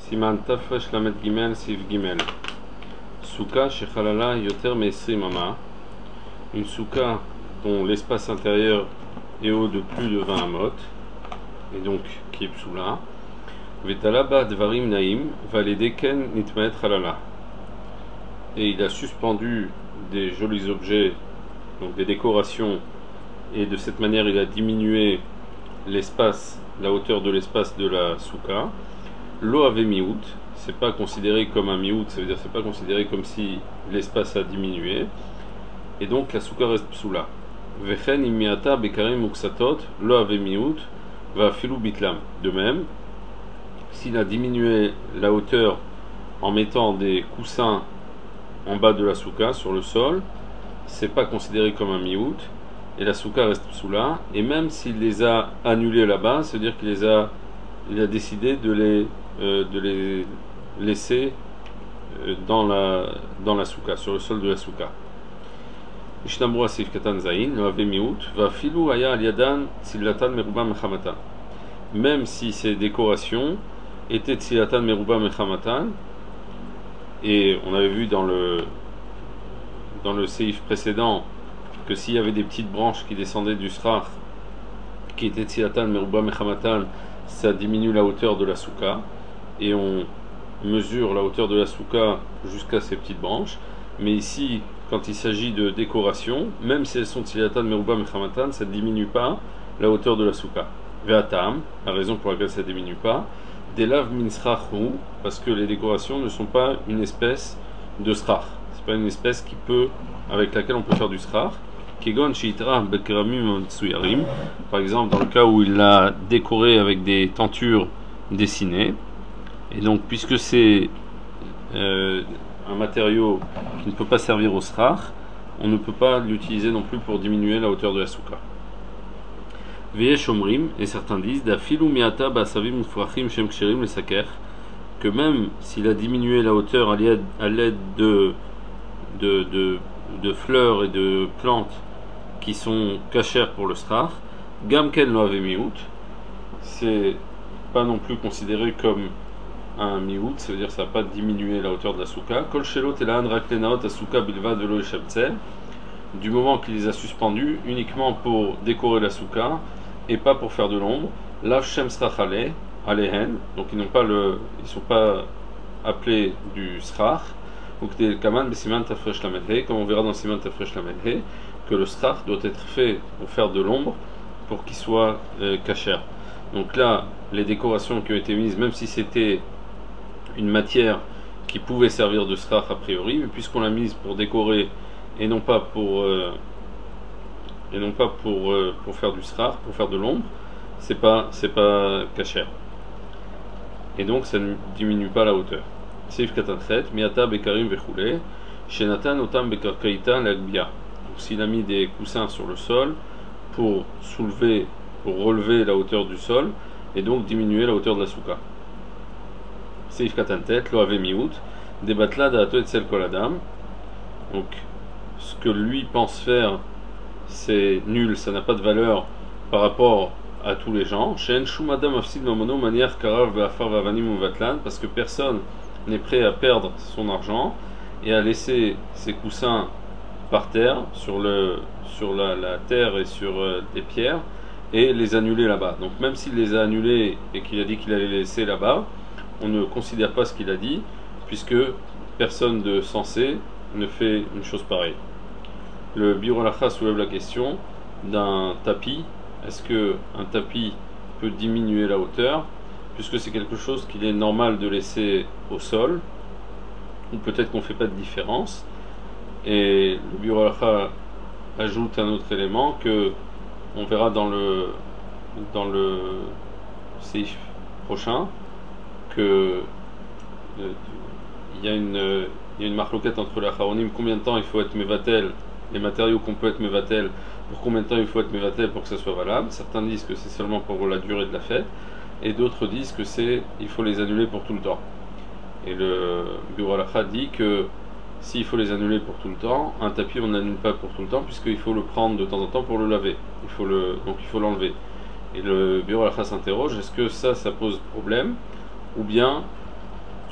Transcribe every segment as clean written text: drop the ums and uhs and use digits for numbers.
Siman Tafresh Lamed Gimel Sif Gimel. Souka Shechalala Yoter Mesri Mama. Une souka dont l'espace intérieur est haut de plus de 20 amot, et donc qui est psoula. Vetalaba Dvarim Naim Valedeken Nitmet Halala. Et il a suspendu des jolis objets, donc des décorations, et de cette manière il a diminué l'espace, la hauteur de l'espace de la souka. L'eau avait miout, c'est pas considéré comme un miout, ça veut dire c'est pas considéré comme si l'espace a diminué, et donc la souka reste psoula. Vechen imiata bekarim uksatot, l'eau avait miout, va filou bitlam. De même, s'il a diminué la hauteur en mettant des coussins en bas de la souka sur le sol, c'est pas considéré comme un miout, et la souka reste psoula. Et même s'il les a annulés là-bas, c'est-à-dire qu'il a décidé de les laisser dans la souka, sur le sol de la souka. Mishnamura Sif Katan Zain, le Ave Miout, va filou aya al yadan tzilatan meruba mechamatan. Même si ces décorations étaient tzilatan meruba mechamatan, et on avait vu dans le séif précédent que s'il y avait des petites branches qui descendaient du srach, qui étaient tzilatan meruba mechamatan, ça diminue la hauteur de la souka, et on mesure la hauteur de la souka jusqu'à ces petites branches. Mais ici, quand il s'agit de décoration, même si elles sont tzilatan meruba mechamatan, ça ne diminue pas la hauteur de la souka. Ve'atam, la raison pour laquelle ça ne diminue pas, delav min srachu, parce que les décorations ne sont pas une espèce de srach. C'est pas une espèce avec laquelle on peut faire du srach. Kegon sheitra bekramim tsuyarim, par exemple dans le cas où il l'a décoré avec des tentures dessinées. Et donc, puisque c'est un matériau qui ne peut pas servir au srach, on ne peut pas l'utiliser non plus pour diminuer la hauteur de la souka. Veyesh omrim, et certains disent d'afilu miata basavim ufrachim shem ksherim le saker, que même s'il a diminué la hauteur à l'aide de fleurs et de plantes qui sont cachères pour le srach, gamken lo ave miout, c'est pas non plus considéré comme un miout, ça veut dire que ça n'a pas diminué la hauteur de la souka. Kol shelot elan raklenaot asuka bilvad velo eshabtzel, du moment qu'il les a suspendus uniquement pour décorer la souka et pas pour faire de l'ombre. Lav shem srachale alehen, donc ils sont pas appelés du srach. Donc kaman besiman tafresh lamedhe, comme on verra dans siman tafresh lamedhe, que le srach doit être fait pour faire de l'ombre, pour qu'il soit kasher. Donc là, les décorations qui ont été mises, même si c'était une matière qui pouvait servir de srach a priori, mais puisqu'on l'a mise pour décorer et non pas pour faire du srach, pour faire de l'ombre, c'est pas kasher. Et donc ça ne diminue pas la hauteur. Seif katanchet, miata bekarim vechoule, shenatan otam bekarkaita lagbia. Donc s'il a mis des coussins sur le sol pour relever la hauteur du sol et donc diminuer la hauteur de la souka. Seif katantet, lo ave miout, debatla da'ato etzel kol adam. Donc ce que lui pense faire, c'est nul, ça n'a pas de valeur par rapport à tous les gens. Shen shumadam afsid mamono manière karav be'afar vavanim uvatlan, parce que personne n'est prêt à perdre son argent et à laisser ses coussins par terre, sur la terre et sur des pierres, et les annuler là-bas. Donc même s'il les a annulés et qu'il a dit qu'il allait les laisser là-bas, on ne considère pas ce qu'il a dit, puisque personne de sensé ne fait une chose pareille. Le Biur Halacha soulève la question d'un tapis. Est-ce qu'un tapis peut diminuer la hauteur, puisque c'est quelque chose qu'il est normal de laisser au sol, ou peut-être qu'on ne fait pas de différence. Et le Biur Halacha ajoute un autre élément que on verra dans le séif prochain, que il y a une marloquette entre les Acharonim, combien de temps il faut être mevatel, les matériaux qu'on peut être mevatel, pour combien de temps il faut être mevatel pour que ça soit valable. Certains disent que c'est seulement pour la durée de la fête, et d'autres disent que il faut les annuler pour tout le temps. Et le Biur Halacha dit que s'il faut les annuler pour tout le temps, un tapis on n'annule pas pour tout le temps, puisqu'il faut le prendre de temps en temps pour le laver. Donc il faut l'enlever. Et le Biur Halacha s'interroge, est-ce que ça pose problème, ou bien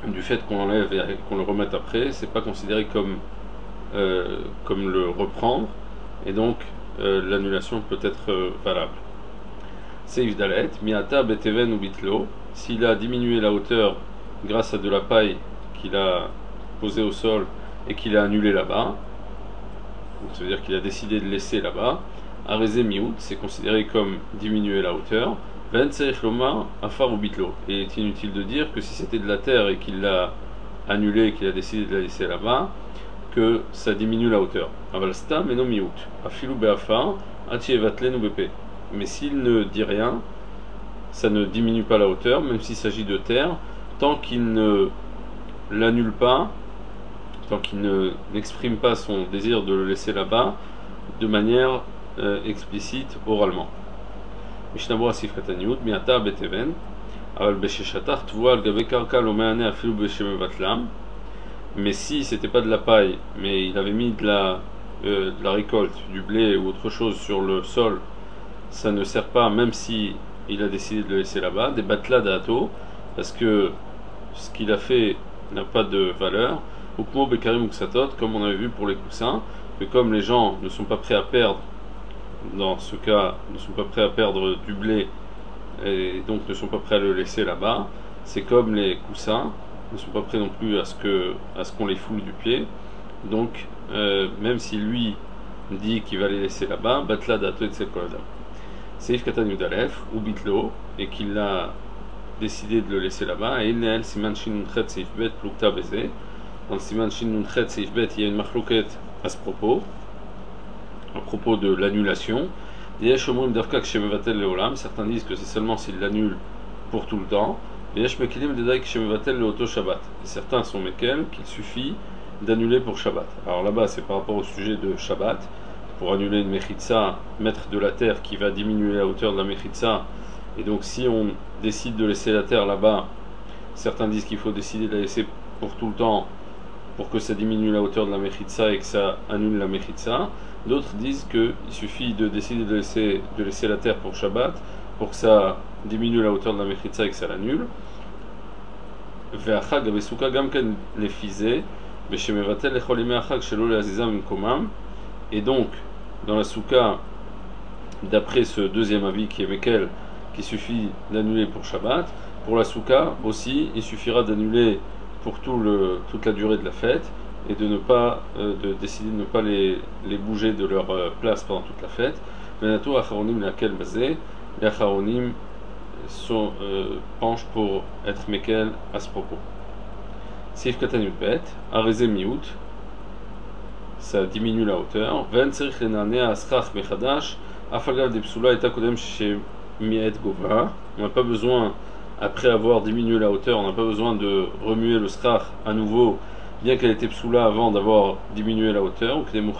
du fait qu'on l'enlève et qu'on le remette après, c'est pas considéré comme le reprendre, et donc l'annulation peut être valable. Seif Dalet, Miata Beteven ou Bitlo, s'il a diminué la hauteur grâce à de la paille qu'il a posée au sol et qu'il a annulé là-bas, ça veut dire qu'il a décidé de laisser là-bas, Areze Miout, c'est considéré comme diminuer la hauteur, Ven Seif Loma Afar ou Bitlo. Et il est inutile de dire que si c'était de la terre et qu'il l'a annulé, qu'il a décidé de la laisser là-bas, que ça diminue la hauteur. Avalsta meno miout. Afilou beafar, atievatlen ou bp. Mais s'il ne dit rien, ça ne diminue pas la hauteur, même s'il s'agit de terre, tant qu'il ne l'annule pas, tant qu'il n'exprime pas son désir de le laisser là-bas de manière explicite oralement. Mishnabura sifrataniut, miata beteven, aval besheshatar tvoa al gabe karka lo meane afilou beshemevatlam. Mais si c'était pas de la paille, mais il avait mis de la récolte, du blé ou autre chose sur le sol, ça ne sert pas, même si il a décidé de le laisser là-bas, des batla d'ato, parce que ce qu'il a fait n'a pas de valeur. Ukmo bekarim uksatot, comme on avait vu pour les coussins, que comme les gens ne sont pas prêts à perdre, dans ce cas, ne sont pas prêts à perdre du blé, et donc ne sont pas prêts à le laisser là-bas, c'est comme les coussins, ne sont pas prêts non plus à ce qu'on les foule du pied. Donc, même si lui dit qu'il va les laisser là-bas, Batla Dato et Tsekolada. Seif Katan Yudalef, ou Bitlo, et qu'il a décidé de le laisser là-bas, et il n'est Siman Shin Nunchet Seif Bet Plukta Beze. Dans le Siman Shin Nunchet Seif Bet, il y a une marloquette à ce propos, à propos de l'annulation. Certains disent que c'est seulement s'il l'annule pour tout le temps. Et certains sont Mekel qu'il suffit d'annuler pour Shabbat. Alors là-bas, c'est par rapport au sujet de Shabbat. Pour annuler une Mechitza, mettre de la terre qui va diminuer la hauteur de la Mechitza. Et donc, si on décide de laisser la terre là-bas, certains disent qu'il faut décider de la laisser pour tout le temps pour que ça diminue la hauteur de la Mechitza et que ça annule la Mechitza. D'autres disent qu'il suffit de décider de laisser la terre pour Shabbat pour que ça diminue la hauteur de la Mechitza et que ça l'annule. Et donc, dans la souka, d'après ce deuxième avis qui est Mekel, qu'il suffit d'annuler pour Shabbat, pour la souka aussi, il suffira d'annuler pour toute la durée de la fête et de décider de ne pas les bouger de leur place pendant toute la fête. Les Acharonim penchent pour être Mekel à ce propos. Sif Katan Yudbet, Areze Miout, ça diminue la hauteur. Ven Tzerich Lenanea Aschach Mechadash, Afagav de Psula et Takodem chez Miet Gova. On n'a pas besoin, après avoir diminué la hauteur, on n'a pas besoin de remuer le Schrach à nouveau, bien qu'elle était Psula avant d'avoir diminué la hauteur.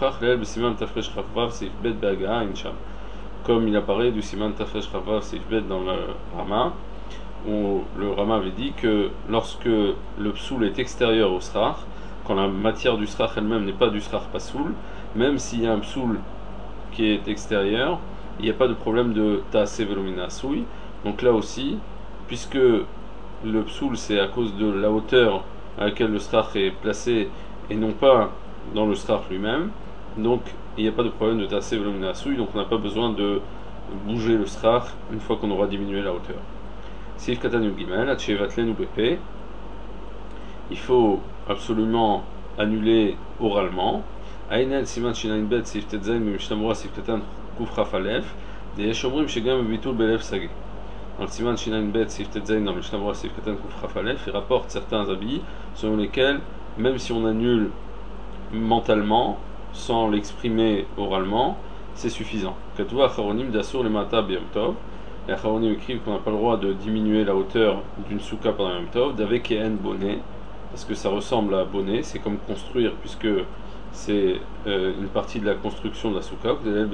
Comme il apparaît du Siman Tafresh Chavav Seifbet dans le Rama, où le Rama avait dit que lorsque le psoul est extérieur au srach, quand la matière du srach elle-même n'est pas du srach pasoul, même s'il y a un psoul qui est extérieur, il n'y a pas de problème de ta'ase velomina soui. Donc là aussi, puisque le psoul c'est à cause de la hauteur à laquelle le srach est placé et non pas dans le srach lui-même, donc il n'y a pas de problème de ta'ase velomina soui, donc on n'a pas besoin de bouger le srach une fois qu'on aura diminué la hauteur. Sif Katan Yugimel, Atchevatlen ou BP, il faut absolument annuler oralement. Ainel Siman Shinain Bet, Sif Tetzain, Mishnamura, Sif Katan Kufra Falef, des Yeshomrim Shegam Bitul Belev Sage. Dans le Siman Shinain Bet, Sif Tetzain, dans Mishnamura, Sif Katan Kufra Falef, il rapporte certains habits selon lesquels, même si on annule mentalement, sans l'exprimer oralement, c'est suffisant. Katouva Acharonim Dasur le Mata Biyam Tov. Les Acharonim écrivent qu'on n'a pas le droit de diminuer la hauteur d'une souka pendant Yom Tov, d'avec en bonnet, parce que ça ressemble à bonnet, c'est comme construire, puisque c'est une partie de la construction de la souka,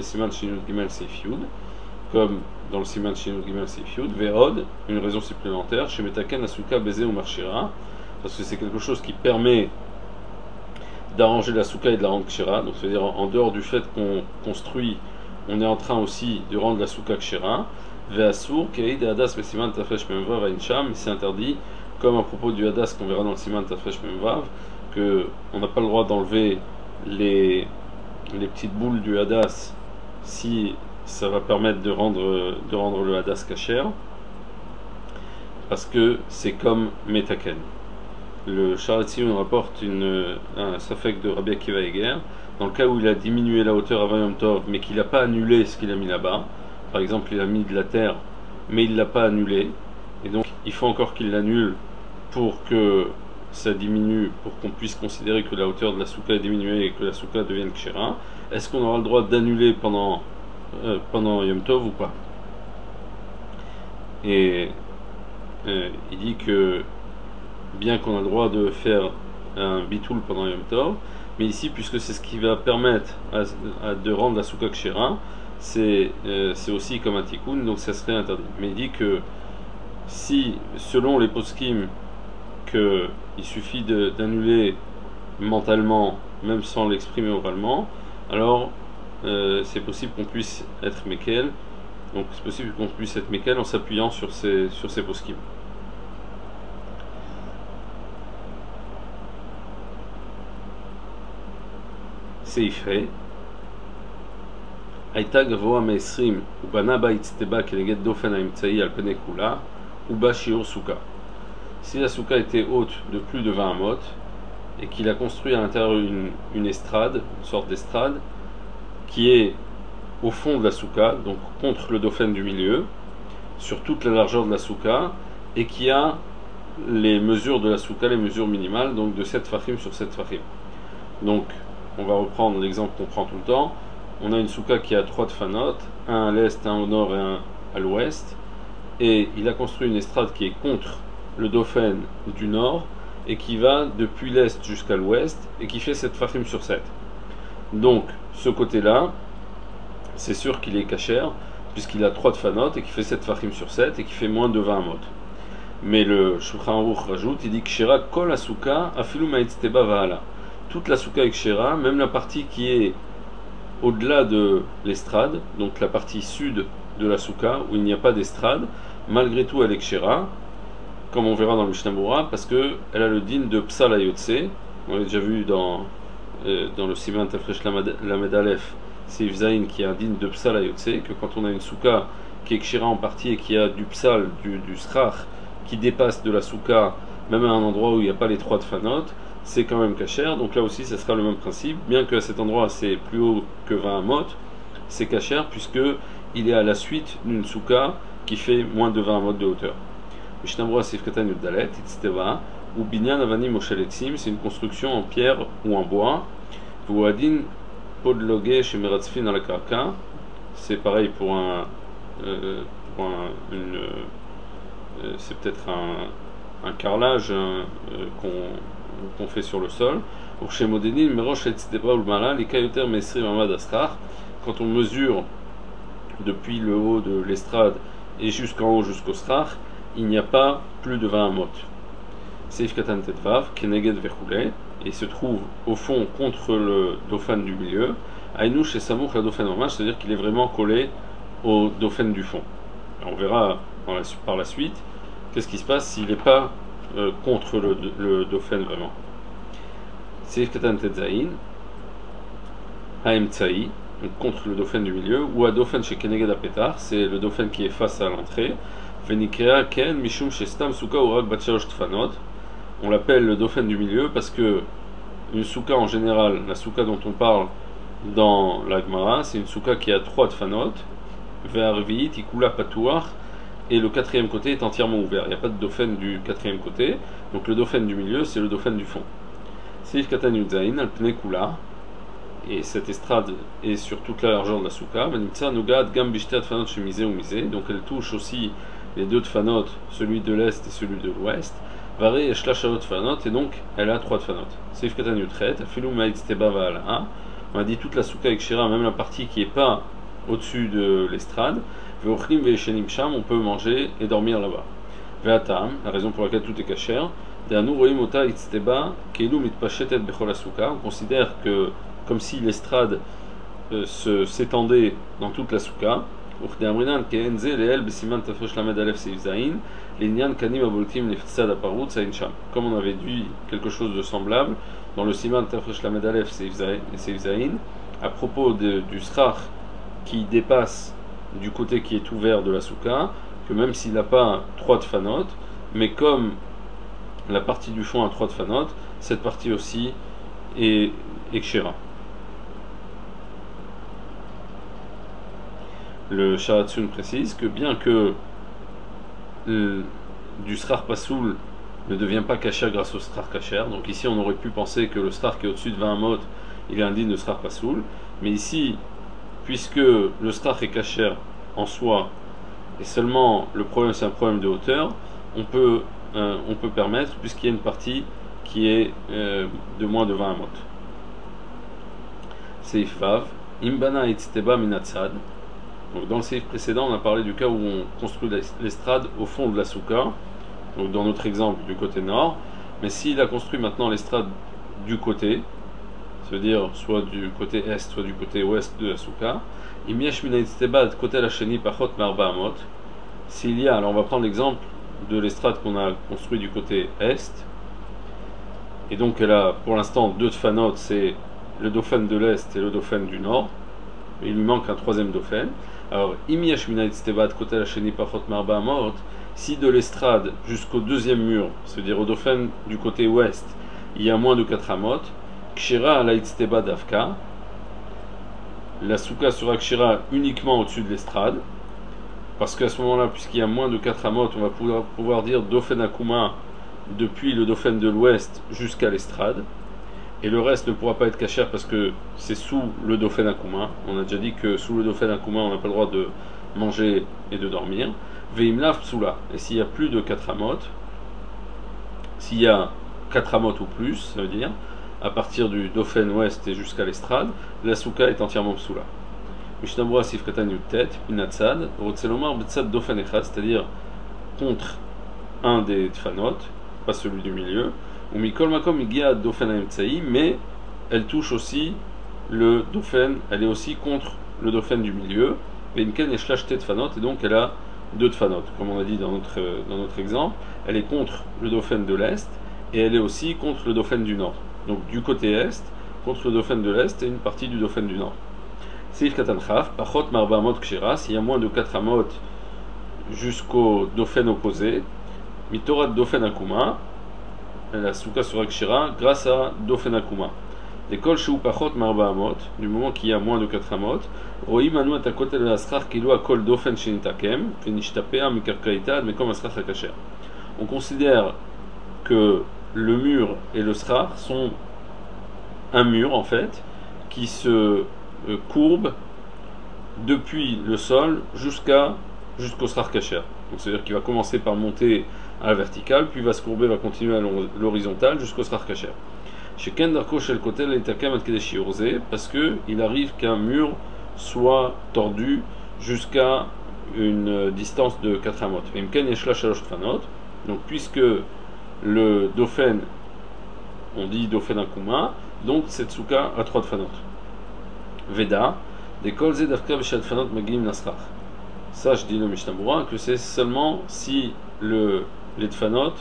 comme dans le Siman Shinut Gimel Seifyud, Ve'od, une raison supplémentaire, chez Metaken la souka Beze ou Marshira, parce que c'est quelque chose qui permet d'arranger la souka et de la rendre kshira, donc c'est-à-dire en dehors du fait qu'on construit, on est en train aussi de rendre la souka kshira. Ve'asur kei de hadas besiman tafresh memvav ainsham, c'est interdit, comme à propos du hadas qu'on verra dans le siman tafresh memvav, que on n'a pas le droit d'enlever les petites boules du hadas si ça va permettre de rendre le hadas kasher, parce que c'est comme metaken. Le Sharatzion rapporte un safek de Rabbi Akiva Eger, dans le cas où il a diminué la hauteur avant Yom Tov, mais qu'il n'a pas annulé ce qu'il a mis là-bas. Par exemple, il a mis de la terre, mais il ne l'a pas annulé, et donc il faut encore qu'il l'annule pour que ça diminue, pour qu'on puisse considérer que la hauteur de la souka est diminuée et que la souka devienne kshera. Est-ce qu'on aura le droit d'annuler pendant Yom Tov ou pas? Et il dit que bien qu'on a le droit de faire un bitoul pendant Yom Tov, mais ici, puisque c'est ce qui va permettre de rendre la souka kshera, c'est aussi comme un tikkun, donc ça serait interdit. Mais il dit que si, selon les poskim, qu'il suffit d'annuler mentalement, même sans l'exprimer oralement, alors c'est possible qu'on puisse être mekel. Donc c'est possible qu'on puisse être mekel en s'appuyant sur ces poskim. Seifre הייתה גבוה מ-20 ובנה בה הצטבה כנגד דופן האמצעי על פני כולה ובה שיעור סוכה. Si la souka était haute de plus de 20 amot et qu'il a construit à l'intérieur une estrade, une sorte d'estrade qui est au fond de la souka, donc contre le dauphin du milieu, sur toute la largeur de la souka, et qui a les mesures de la souka, les mesures minimales, donc de 7 fachim sur 7 fachim. Donc on va reprendre l'exemple qu'on prend tout le temps. On a une souka qui a 3 tfanot, un à l'est, un au nord et un à l'ouest, et il a construit une estrade qui est contre le dauphin du nord et qui va depuis l'est jusqu'à l'ouest et qui fait 7 fachim sur 7. Donc ce côté-là, c'est sûr qu'il est kasher puisqu'il a 3 tfanot et qui fait 7 fachim sur 7 et qui fait moins de 20 amot. Mais le Shulchan Aruch rajoute, il dit kshera kol asuka afilu ma'etzteba va'ala. Toute la souka est kshera, même la partie qui est au-delà de l'estrade, donc la partie sud de la souka où il n'y a pas d'estrade, malgré tout elle est kshera, comme on verra dans le Mishnah Berurah, parce qu'elle a le din de Psal Hayotse. On l'a déjà vu dans le Siman Tafresh Lamed Aleph, c'est Zain qui a un din de Psal Hayotse, que quand on a une souka qui est kshera en partie et qui a du Psal, du Srach, qui dépasse de la souka, même à un endroit où il n'y a pas les 3 tfanot, c'est quand même kasher. Donc là aussi, ça sera le même principe, bien qu'à cet endroit c'est plus haut que 20 amot, c'est kasher puisque il est à la suite d'une souka qui fait moins de 20 amot de hauteur. Mishnah Berurah Sif Katan Yud Dalet, Itzteva, ou Binyan Avanim Oshaletzim, c'est une construction en pierre ou en bois. Vuadin Podloge Shemeratzfin à la Karka, c'est pareil pour c'est peut-être un carrelage qu'on fait sur le sol. Pour chez Modenin, Merosh Etzteva ou Mala, les Kayoter Mesri Mamad Asrar, quand on mesure depuis le haut de l'estrade et jusqu'en haut jusqu'au Srar, il n'y a pas plus de 20 amot. Seif Katan Tetvav, Keneged Vechule, et il se trouve au fond contre le dauphin du milieu. Aïnouch et Samouk la dauphin mamash, c'est-à-dire qu'il est vraiment collé au dauphin du fond. On verra par la suite qu'est-ce qui se passe s'il n'est pas contre le dauphin vraiment. Seif Katan Tetzaïn, Haemtsaï, contre le dauphin du milieu, ou à dauphin chez Keneged Apetar, c'est le dauphin qui est face à l'entrée. On l'appelle le dauphin du milieu parce que une souka en général, la souka dont on parle dans la Gemara, c'est une souka qui a 3 tfanot, ve'arvi'it ikula patouar, et le 4e côté est entièrement ouvert. Il n'y a pas de dauphin du 4e côté, donc le dauphin du milieu c'est le dauphin du fond. Seif katan yudzain al pnei kula, et cette estrade est sur toute la largeur de la souka. Vanitza nogad gam bishte tfanot chemisé ou misé, donc elle touche aussi les 2 tfanot, celui de l'est et celui de l'ouest. Varé et shlashot tfanot, et donc elle a 3 tfanot. Seif katan yutret, afilu ma'etzteba va'ala. On a dit toute la souka avec Shira, même la partie qui n'est pas au-dessus de l'estrade. Ve'ochlim ve'eshenim sham, on peut manger et dormir là-bas. Ve'atam, la raison pour laquelle tout est kasher. De'anu roim ota itzteba keilu mitpashetet bechol asuka. On considère que comme si l'estrade s'étendait dans toute la souka. וכדאמרינן כאין זה לאל בסימן תפרש למד א' סעיף זין לעניין קנים הבולטים לפצד הפרוץ אין שם. Comme on avait dit quelque chose de semblable dans le siman tafresh lamed aleph seif zayin à propos du srach qui dépasse du côté qui est ouvert de la souka, que même s'il n'a pas 3 tfanot, mais comme la partie du fond a 3 tfanot, cette partie aussi est kshera. Le Sharatsun précise que bien que du srar pasoul ne devient pas kasher grâce au srar kasher, donc ici on aurait pu penser que le srar qui est au-dessus de 20 amot il est indigne de srar pasoul, mais ici puisque le srar est kasher en soi et seulement le problème c'est un problème de hauteur, on peut permettre puisqu'il y a une partie qui est de moins de 20 amot. Seif Vav Imbana itzteba minatzad. Donc dans le séif précédent, on a parlé du cas où on construit l'estrade au fond de la souka, donc dans notre exemple du côté nord. Mais s'il a construit maintenant l'estrade du côté, c'est-à-dire soit du côté est, soit du côté ouest de la souka, côté la cheni pachot marba amot. S'il y a, alors on va prendre l'exemple de l'estrade qu'on a construit du côté est, et donc elle a pour l'instant 2 tfanot, c'est le dauphin de l'est et le dauphin du nord. Et il lui manque un 3e dauphin. Alors, côté la cheni pachot marba amot, si de l'estrade jusqu'au 2e mur, c'est-à-dire au dauphin du côté ouest, il y a moins de 4 amot, kshira ala itzteba davka, la souka sera kshira uniquement au-dessus de l'estrade, parce qu'à ce moment-là, puisqu'il y a moins de 4 amot, on va pouvoir dire dauphin akuma depuis le dauphin de l'ouest jusqu'à l'estrade. Et le reste ne pourra pas être kasher parce que c'est sous le dauphin akuma. On a déjà dit que sous le dauphin akuma, on n'a pas le droit de manger et de dormir. Veimlav psula. Et s'il y a plus de 4 amot, s'il y a 4 amot ou plus, ça veut dire à partir du dauphin ouest et jusqu'à l'estrade, la souka est entièrement psula. Mishnabura sifretan yutet, minatzad, rotzelomar betzad dauphin echad, c'est-à-dire contre un des tfanot, pas celui du milieu. Ou mikol makom igia dauphin emtsaï, mais elle touche aussi le dauphin, elle est aussi contre le dauphin du milieu. Veinken eshlash tet tfanot, et donc elle a 2 tfanot, comme on a dit dans notre exemple. Elle est contre le dauphin de l'est et elle est aussi contre le dauphin du nord. Donc du côté est, contre le dauphin de l'est et une partie du dauphin du nord. Seif katan chaf, pachot marba amot kshira, s'il y a moins de 4 amot jusqu'au dauphin opposé, mitorat dauphin akuma, la souka sera kshira grâce à dauphin akuma. L'école chez Upachot marba amot, du moment qu'il y a moins de 4 amot, roim anu at côté de la srar kilo akol dauphin shenitakem, fenishtapea mikarkaita admekom asrar hakacher. On considère que le mur et le srar sont un mur en fait qui se courbe depuis le sol jusqu'au srar kacher. Donc c'est-à-dire qu'il va commencer par monter à la verticale, puis va se courber, va continuer à l'horizontale jusqu'au srar kacher. Chez Ken Darko Shel Kotel et Takem Adkedeshi Orze, parce qu'il arrive qu'un mur soit tordu jusqu'à une distance de 4 amot. Imken Yeshla Shalosh Tfanot, donc puisque le dauphin, on dit dauphin akuma, donc cette souka a 3 tfanot. Veda, des kolze d'Afka Veshad Tfanot Magim Nasrach. Ça, je dis le Mishnah que c'est seulement si les tfanot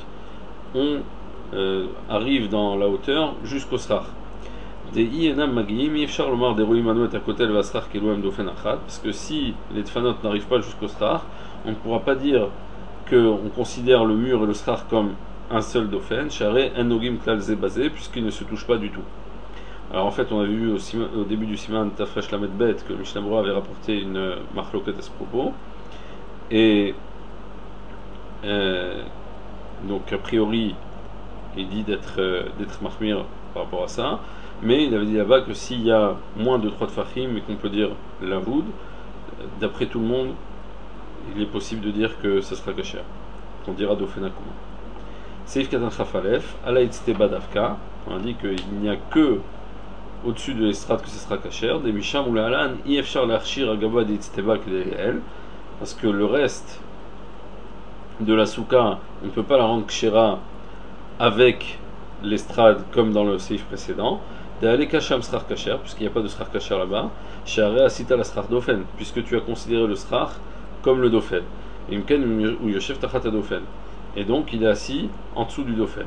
arrivent dans la hauteur jusqu'au srar. Des ienam magim, yefshar lomar des roimanu et akotel vasrar keloem dofen achat, parce que si les tfanot n'arrivent pas jusqu'au srar, on ne pourra pas dire qu'on considère le mur et le srar comme un seul dauphin, charé en nogim klal zebazé, puisqu'ils ne se touchent pas du tout. Alors en fait, on a vu au début du siman Tafresh Lamed Bet que le Mishnah Berurah avait rapporté une marloquette à ce propos, et donc a priori il dit d'être mahmir par rapport à ça, mais il avait dit là-bas que s'il y a moins de 3 tfachim et qu'on peut dire l'avoud, d'après tout le monde il est possible de dire que ça sera kasher, qu'on dira dauphin akuma. Seif katan chafalef ala itzteba davka, on a dit qu'il n'y a que au-dessus de l'estrade que ce sera kasher, des misham ou la halan ifshar l'archir agaba de itzteba kedel, parce que le reste de la souka on ne peut pas la rendre kshera avec l'estrade comme dans le seif précédent. D'Aleka Sham Srar Kacher, puisqu'il n'y a pas de Srar Kacher là-bas, Share Asita la Srar Dofen, puisque tu as considéré le Srar comme le Dofen. Imken ou Yoshev Tachat Dofen. Et donc il est assis en dessous du Dofen.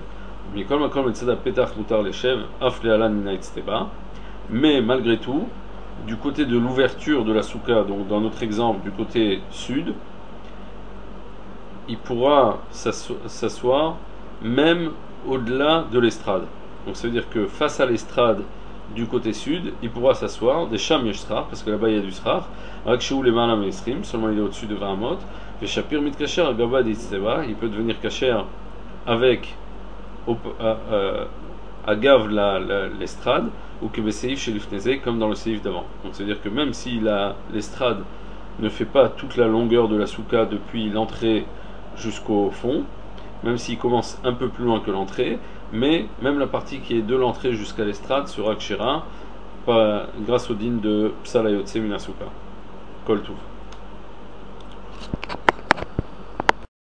Mais malgré tout, du côté de l'ouverture de la souka, donc dans notre exemple du côté sud, il pourra s'asseoir même au-delà de l'estrade. Donc ça veut dire que face à l'estrade du côté sud, il pourra s'asseoir des Sham Yeshrar, parce que là-bas il y a du Srar, seulement il est au-dessus de 20 mot, et Shapir Mitkacher Agabad Itzteba, il peut devenir kacher avec à Gav l'estrade, ou que Seif chez l'Ifneze, comme dans le Seif d'avant. Donc c'est à dire que même si l'estrade ne fait pas toute la longueur de la souka depuis l'entrée jusqu'au fond, même s'il commence un peu plus loin que l'entrée, mais même la partie qui est de l'entrée jusqu'à l'estrade sera kshira grâce au din de Psalayotse Minasuka. Kol Tuv.